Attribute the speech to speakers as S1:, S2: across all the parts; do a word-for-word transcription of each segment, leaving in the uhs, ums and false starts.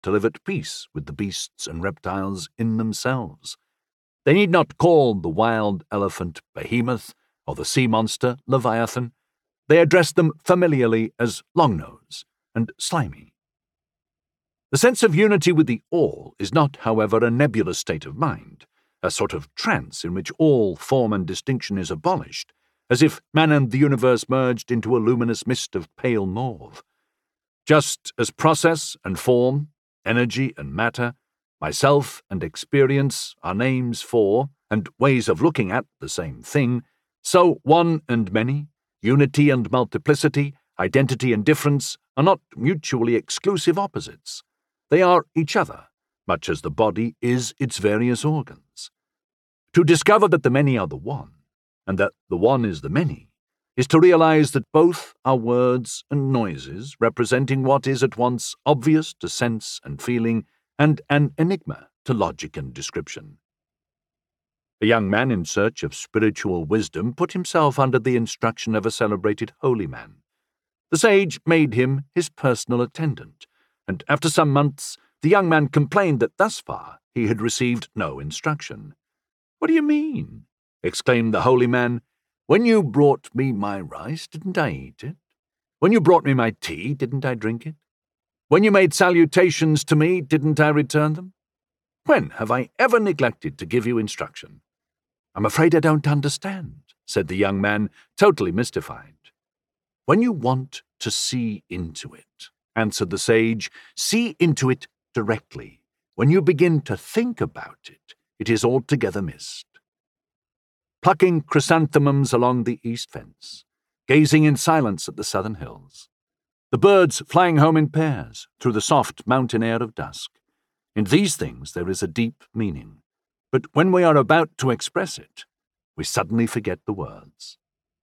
S1: to live at peace with the beasts and reptiles in themselves. They need not call the wild elephant Behemoth or the sea monster Leviathan. They address them familiarly as Longnose and Slimy. The sense of unity with the all is not, however, a nebulous state of mind, a sort of trance in which all form and distinction is abolished, as if man and the universe merged into a luminous mist of pale mauve. Just as process and form, energy and matter, myself and experience are names for and ways of looking at the same thing, so one and many, unity and multiplicity, identity and difference are not mutually exclusive opposites. They are each other, much as the body is its various organs. To discover that the many are the one, and that the one is the many, is to realize that both are words and noises representing what is at once obvious to sense and feeling and an enigma to logic and description. A young man in search of spiritual wisdom put himself under the instruction of a celebrated holy man. The sage made him his personal attendant, and after some months the young man complained that thus far he had received no instruction. "What do you mean?" exclaimed the holy man. "When you brought me my rice, didn't I eat it? When you brought me my tea, didn't I drink it? When you made salutations to me, didn't I return them? When have I ever neglected to give you instruction?" "I'm afraid I don't understand," said the young man, totally mystified. "When you want to see into it," answered the sage, "see into it directly. When you begin to think about it, it is altogether missed." Plucking chrysanthemums along the east fence, gazing in silence at the southern hills, the birds flying home in pairs through the soft mountain air of dusk. In these things there is a deep meaning, but when we are about to express it, we suddenly forget the words.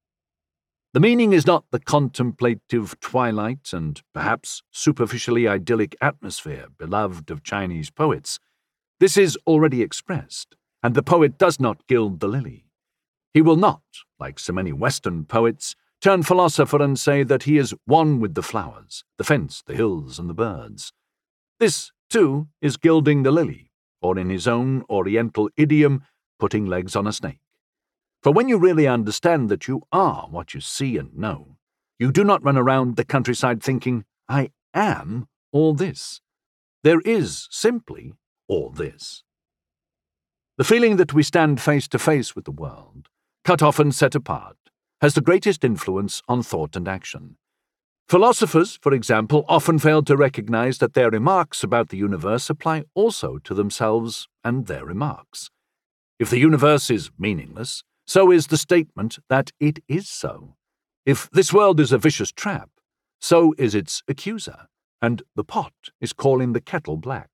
S1: The meaning is not the contemplative twilight and perhaps superficially idyllic atmosphere beloved of Chinese poets. This is already expressed, and the poet does not gild the lily. He will not, like so many Western poets, turn philosopher and say that he is one with the flowers, the fence, the hills, and the birds. This, too, is gilding the lily, or in his own Oriental idiom, putting legs on a snake. For when you really understand that you are what you see and know, you do not run around the countryside thinking, "I am all this." There is simply all this. The feeling that we stand face to face with the world, cut off and set apart, has the greatest influence on thought and action. Philosophers, for example, often fail to recognize that their remarks about the universe apply also to themselves and their remarks. If the universe is meaningless, so is the statement that it is so. If this world is a vicious trap, so is its accuser, and the pot is calling the kettle black.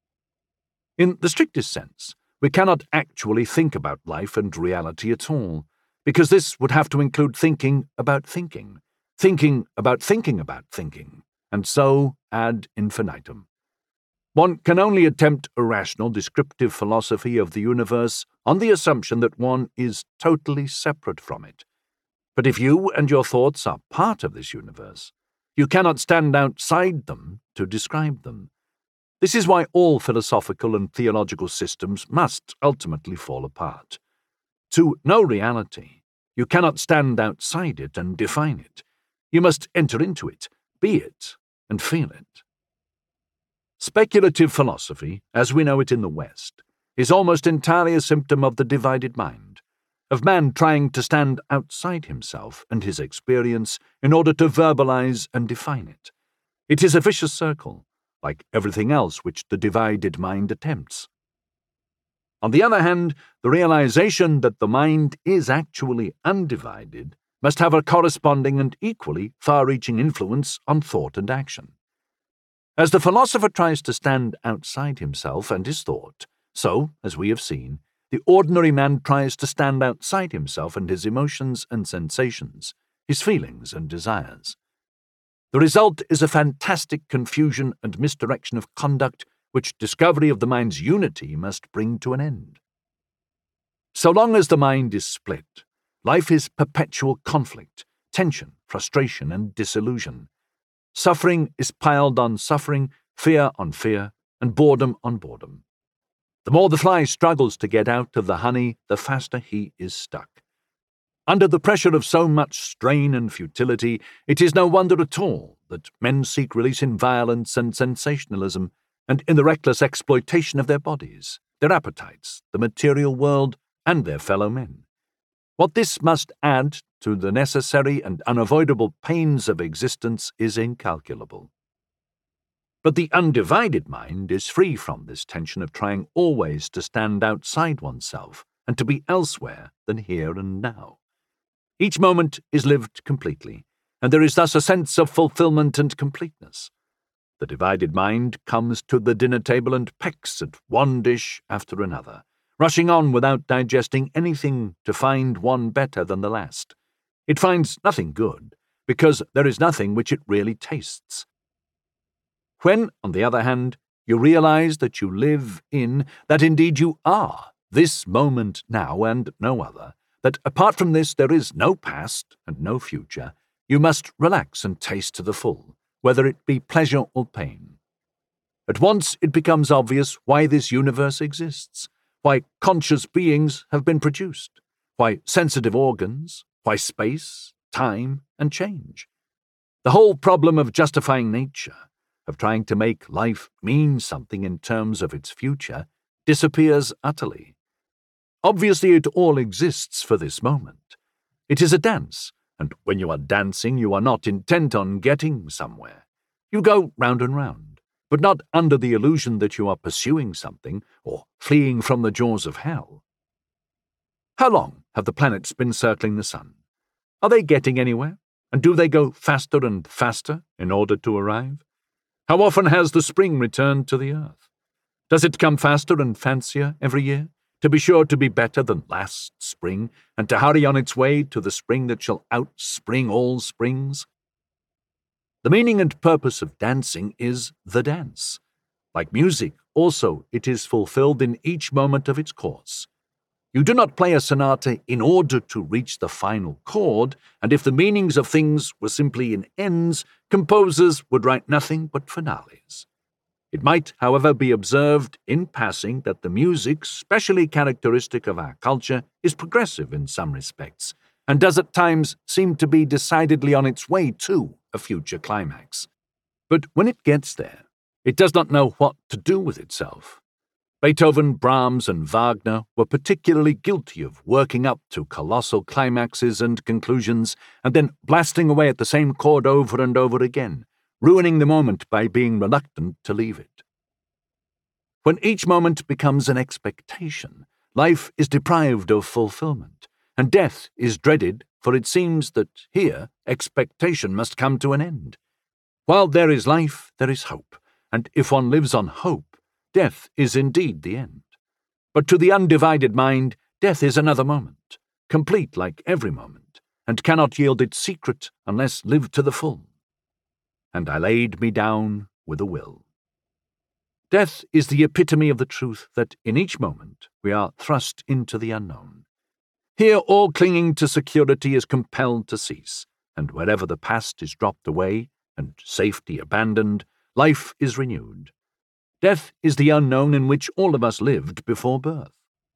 S1: In the strictest sense, we cannot actually think about life and reality at all, because this would have to include thinking about thinking, thinking about thinking about thinking, and so ad infinitum. One can only attempt a rational, descriptive philosophy of the universe on the assumption that one is totally separate from it. But if you and your thoughts are part of this universe, you cannot stand outside them to describe them. This is why all philosophical and theological systems must ultimately fall apart. To know reality, you cannot stand outside it and define it. You must enter into it, be it, and feel it. Speculative philosophy, as we know it in the West, is almost entirely a symptom of the divided mind, of man trying to stand outside himself and his experience in order to verbalize and define it. It is a vicious circle, like everything else which the divided mind attempts. On the other hand, the realization that the mind is actually undivided must have a corresponding and equally far-reaching influence on thought and action. As the philosopher tries to stand outside himself and his thought, so, as we have seen, the ordinary man tries to stand outside himself and his emotions and sensations, his feelings and desires. The result is a fantastic confusion and misdirection of conduct which discovery of the mind's unity must bring to an end. So long as the mind is split, life is perpetual conflict, tension, frustration, and disillusion. Suffering is piled on suffering, fear on fear, and boredom on boredom. The more the fly struggles to get out of the honey, the faster he is stuck. Under the pressure of so much strain and futility, it is no wonder at all that men seek release in violence and sensationalism, and in the reckless exploitation of their bodies, their appetites, the material world, and their fellow men. What this must add to the necessary and unavoidable pains of existence is incalculable. But the undivided mind is free from this tension of trying always to stand outside oneself and to be elsewhere than here and now. Each moment is lived completely, and there is thus a sense of fulfillment and completeness. The divided mind comes to the dinner table and pecks at one dish after another, rushing on without digesting anything to find one better than the last. It finds nothing good, because there is nothing which it really tastes. When, on the other hand, you realize that you live in, that indeed you are, this moment now and no other, that apart from this there is no past and no future, you must relax and taste to the full, whether it be pleasure or pain. At once it becomes obvious why this universe exists, why conscious beings have been produced, why sensitive organs, why space, time, and change. The whole problem of justifying nature, of trying to make life mean something in terms of its future, disappears utterly. Obviously it all exists for this moment. It is a dance, and when you are dancing you are not intent on getting somewhere. You go round and round, but not under the illusion that you are pursuing something or fleeing from the jaws of hell. How long have the planets been circling the sun? Are they getting anywhere? And do they go faster and faster in order to arrive? How often has the spring returned to the earth? Does it come faster and fancier every year, to be sure to be better than last spring, and to hurry on its way to the spring that shall outspring all springs? The meaning and purpose of dancing is the dance. Like music, also, it is fulfilled in each moment of its course. You do not play a sonata in order to reach the final chord, and if the meanings of things were simply in ends, composers would write nothing but finales. It might, however, be observed in passing that the music, specially characteristic of our culture, is progressive in some respects, and does at times seem to be decidedly on its way to a future climax. But when it gets there, it does not know what to do with itself. Beethoven, Brahms, and Wagner were particularly guilty of working up to colossal climaxes and conclusions, and then blasting away at the same chord over and over again, ruining the moment by being reluctant to leave it. When each moment becomes an expectation, life is deprived of fulfillment, and death is dreaded, for it seems that here expectation must come to an end. While there is life, there is hope, and if one lives on hope, death is indeed the end. But to the undivided mind, death is another moment, complete like every moment, and cannot yield its secret unless lived to the full. And I laid me down with a will. Death is the epitome of the truth that in each moment we are thrust into the unknown. Here all clinging to security is compelled to cease, and wherever the past is dropped away and safety abandoned, life is renewed. Death is the unknown in which all of us lived before birth.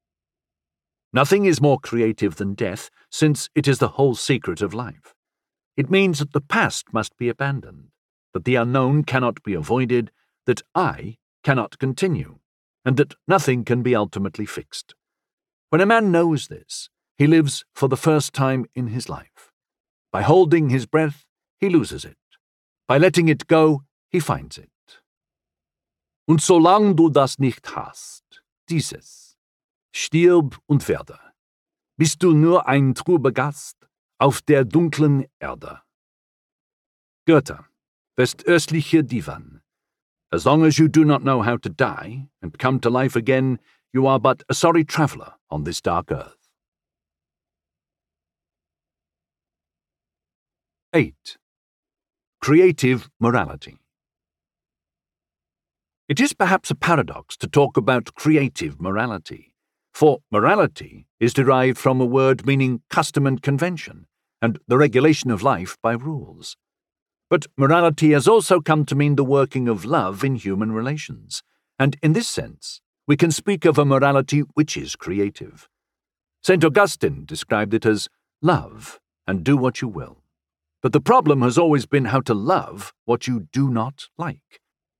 S1: Nothing is more creative than death, since it is the whole secret of life. It means that the past must be abandoned, that the unknown cannot be avoided, that I cannot continue, and that nothing can be ultimately fixed. When a man knows this, he lives for the first time in his life. By holding his breath, he loses it. By letting it go, he finds it. Und solang du das nicht hast, dieses, stirb und werde, bist du nur ein trüber Gast auf der dunklen Erde. Goethe, westöstliche Divan. As long as you do not know how to die and come to life again, you are but a sorry traveller on this dark earth. eight. Creative morality. It is perhaps a paradox to talk about creative morality, for morality is derived from a word meaning custom and convention, and the regulation of life by rules. But morality has also come to mean the working of love in human relations, and in this sense, we can speak of a morality which is creative. Saint Augustine described it as love and do what you will. But the problem has always been how to love what you do not like.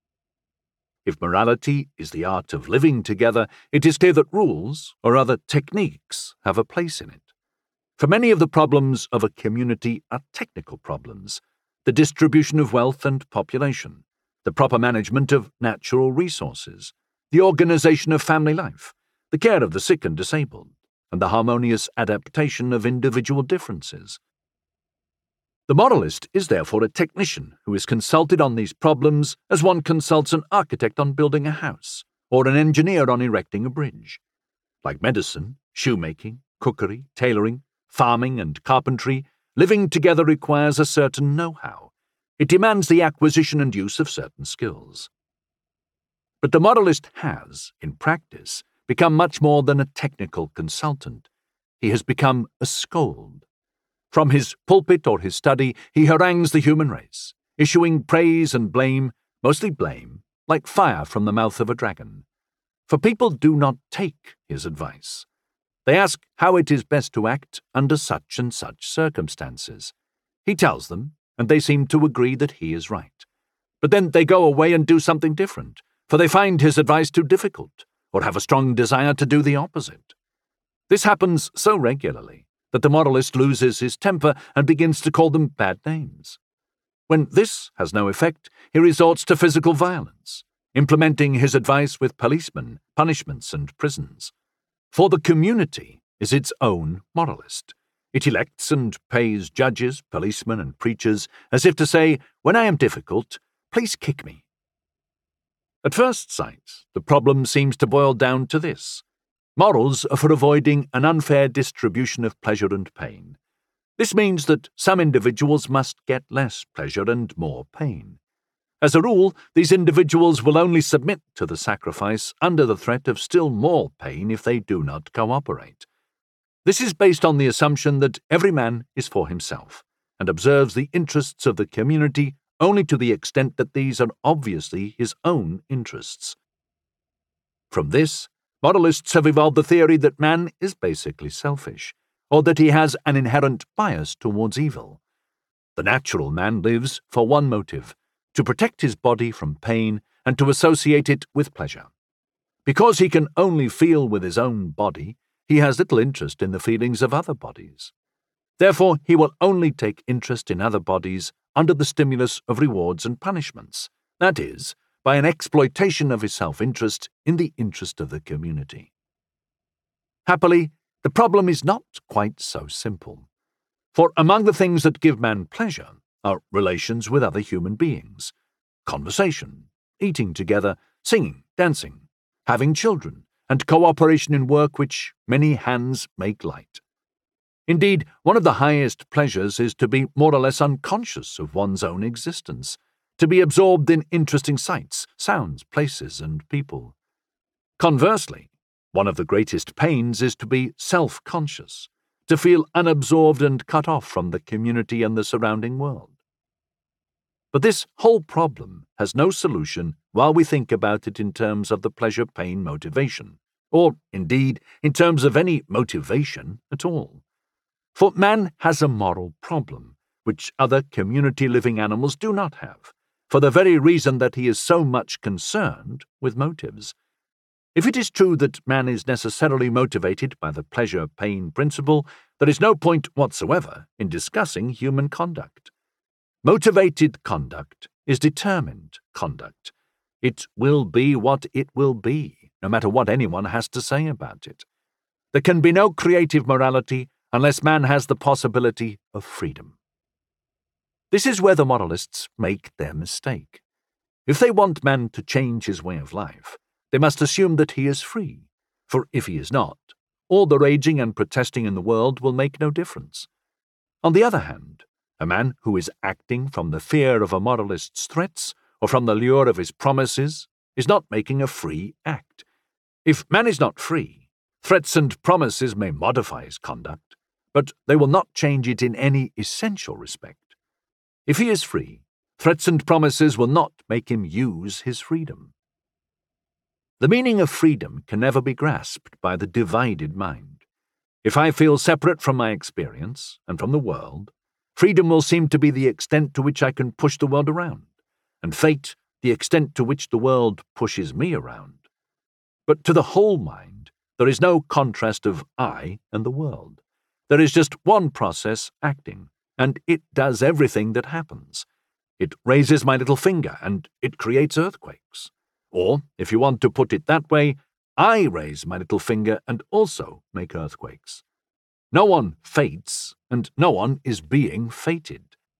S1: If morality is the art of living together, it is clear that rules, or other techniques, have a place in it. For many of the problems of a community are technical problems: the distribution of wealth and population, the proper management of natural resources, the organization of family life, the care of the sick and disabled, and the harmonious adaptation of individual differences. The moralist is therefore a technician who is consulted on these problems as one consults an architect on building a house, or an engineer on erecting a bridge. Like medicine, shoemaking, cookery, tailoring, farming, and carpentry, living together requires a certain know-how. It demands the acquisition and use of certain skills. But the moralist has, in practice, become much more than a technical consultant. He has become a scold. From his pulpit or his study, he harangues the human race, issuing praise and blame, mostly blame, like fire from the mouth of a dragon. For people do not take his advice. They ask how it is best to act under such and such circumstances. He tells them, and they seem to agree that he is right. But then they go away and do something different, for they find his advice too difficult, or have a strong desire to do the opposite. This happens so regularly that the moralist loses his temper and begins to call them bad names. When this has no effect, he resorts to physical violence, implementing his advice with policemen, punishments, and prisons. For the community is its own moralist. It elects and pays judges, policemen, and preachers, as if to say, when I am difficult, please kick me. At first sight, the problem seems to boil down to this: morals are for avoiding an unfair distribution of pleasure and pain. This means that some individuals must get less pleasure and more pain. As a rule, these individuals will only submit to the sacrifice under the threat of still more pain if they do not cooperate. This is based on the assumption that every man is for himself, and observes the interests of the community only to the extent that these are obviously his own interests. From this, moralists have evolved the theory that man is basically selfish, or that he has an inherent bias towards evil. The natural man lives for one motive: to protect his body from pain and to associate it with pleasure. Because he can only feel with his own body, he has little interest in the feelings of other bodies. Therefore, he will only take interest in other bodies under the stimulus of rewards and punishments, that is, by an exploitation of his self-interest in the interest of the community. Happily, the problem is not quite so simple. For among the things that give man pleasure are relations with other human beings, conversation, eating together, singing, dancing, having children, and cooperation in work which many hands make light. Indeed, one of the highest pleasures is to be more or less unconscious of one's own existence, to be absorbed in interesting sights, sounds, places, and people. Conversely, one of the greatest pains is to be self-conscious, to feel unabsorbed and cut off from the community and the surrounding world. But this whole problem has no solution while we think about it in terms of the pleasure-pain motivation, or, indeed, in terms of any motivation at all. For man has a moral problem, which other community-living animals do not have, for the very reason that he is so much concerned with motives. If it is true that man is necessarily motivated by the pleasure-pain principle, there is no point whatsoever in discussing human conduct. Motivated conduct is determined conduct. It will be what it will be, no matter what anyone has to say about it. There can be no creative morality unless man has the possibility of freedom. This is where the moralists make their mistake. If they want man to change his way of life, they must assume that he is free, for if he is not, all the raging and protesting in the world will make no difference. On the other hand, a man who is acting from the fear of a moralist's threats or from the lure of his promises is not making a free act. If man is not free, threats and promises may modify his conduct, but they will not change it in any essential respect. If he is free, Threats and promises will not make him use his freedom. The meaning of freedom can never be grasped by the divided mind. If I feel separate from my experience and from the world, freedom will seem to be the extent to which I can push the world around, and fate the extent to which the world pushes me around. But to the whole mind, there is no contrast of I and the world. There is just one process acting, and it does everything that happens. It raises my little finger, and it creates earthquakes. Or, if you want to put it that way, I raise my little finger and also make earthquakes. No one fates, and no one is being fated.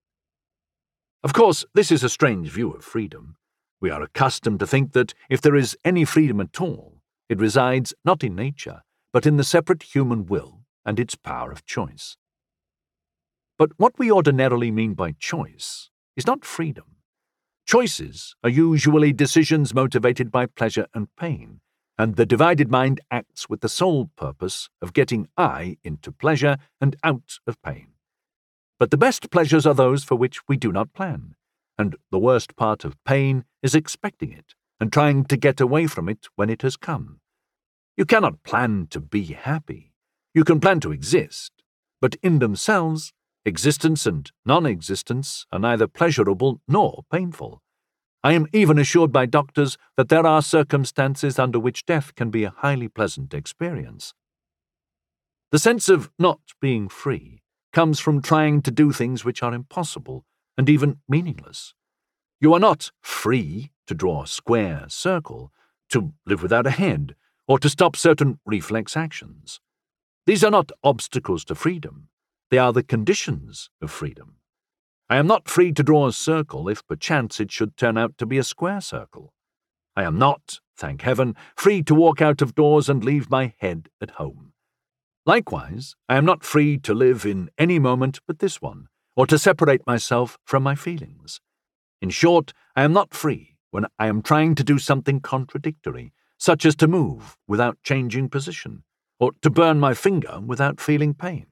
S1: Of course, this is a strange view of freedom. We are accustomed to think that if there is any freedom at all, it resides not in nature, but in the separate human will and its power of choice. But what we ordinarily mean by choice is not freedom. Choices are usually decisions motivated by pleasure and pain, and the divided mind acts with the sole purpose of getting I into pleasure and out of pain. But the best pleasures are those for which we do not plan, and the worst part of pain is expecting it and trying to get away from it when it has come. You cannot plan to be happy. You can plan to exist, but in themselves, existence and non-existence are neither pleasurable nor painful. I am even assured by doctors that there are circumstances under which death can be a highly pleasant experience. The sense of not being free comes from trying to do things which are impossible and even meaningless. You are not free to draw a square circle, to live without a head, or to stop certain reflex actions. These are not obstacles to freedom. They are the conditions of freedom. I am not free to draw a circle if perchance it should turn out to be a square circle. I am not, thank heaven, free to walk out of doors and leave my head at home. Likewise, I am not free to live in any moment but this one, or to separate myself from my feelings. In short, I am not free when I am trying to do something contradictory, such as to move without changing position, or to burn my finger without feeling pain.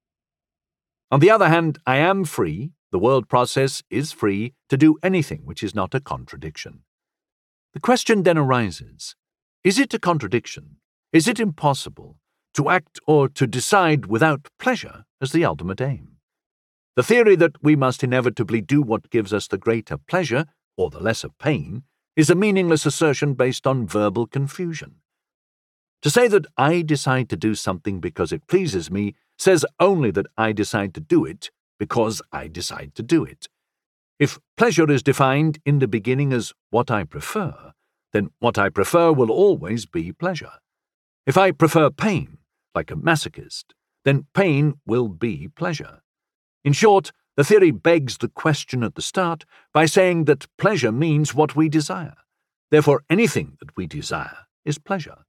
S1: On the other hand, I am free, the world process is free, to do anything which is not a contradiction. The question then arises, is it a contradiction, is it impossible, to act or to decide without pleasure as the ultimate aim? The theory that we must inevitably do what gives us the greater pleasure, or the lesser pain, is a meaningless assertion based on verbal confusion. To say that I decide to do something because it pleases me says only that I decide to do it because I decide to do it. If pleasure is defined in the beginning as what I prefer, then what I prefer will always be pleasure. If I prefer pain, like a masochist, then pain will be pleasure. In short, the theory begs the question at the start by saying that pleasure means what we desire. Therefore, anything that we desire is pleasure.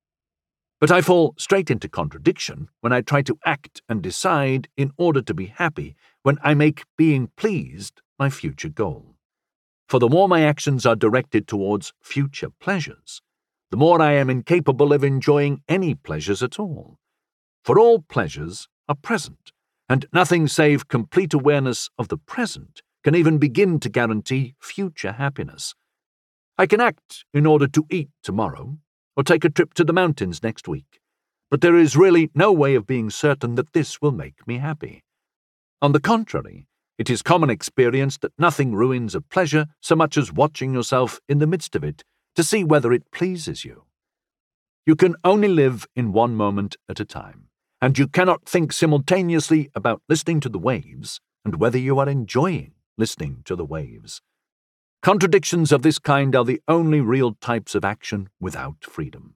S1: But I fall straight into contradiction when I try to act and decide in order to be happy, when I make being pleased my future goal. For the more my actions are directed towards future pleasures, the more I am incapable of enjoying any pleasures at all. For all pleasures are present, and nothing save complete awareness of the present can even begin to guarantee future happiness. I can act in order to eat tomorrow, or take a trip to the mountains next week, but there is really no way of being certain that this will make me happy. On the contrary, it is common experience that nothing ruins a pleasure so much as watching yourself in the midst of it to see whether it pleases you. You can only live in one moment at a time, and you cannot think simultaneously about listening to the waves and whether you are enjoying listening to the waves. Contradictions of this kind are the only real types of action without freedom.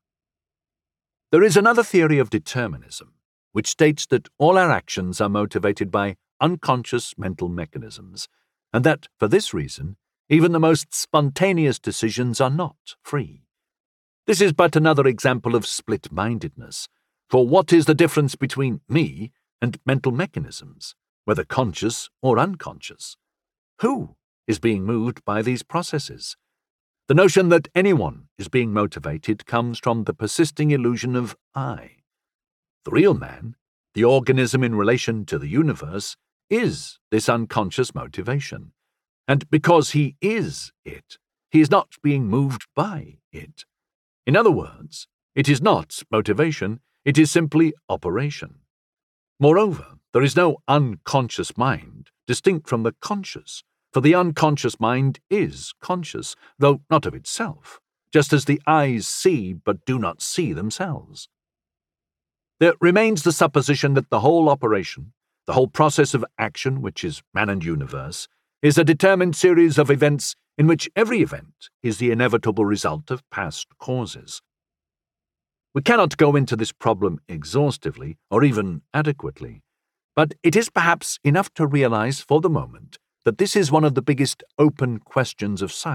S1: There is another theory of determinism, which states that all our actions are motivated by unconscious mental mechanisms, and that, for this reason, even the most spontaneous decisions are not free. This is but another example of split-mindedness, for what is the difference between me and mental mechanisms, whether conscious or unconscious? Who is being moved by these processes? The notion that anyone is being motivated comes from the persisting illusion of I. The real man, the organism in relation to the universe, is this unconscious motivation. And because he is it, he is not being moved by it. In other words, it is not motivation, it is simply operation. Moreover, there is no unconscious mind distinct from the conscious, for the unconscious mind is conscious, though not of itself, just as the eyes see but do not see themselves. There remains the supposition that the whole operation, the whole process of action which is man and universe, is a determined series of events in which every event is the inevitable result of past causes. We cannot go into this problem exhaustively or even adequately, but it is perhaps enough to realize for the moment that this is one of the biggest open questions of science.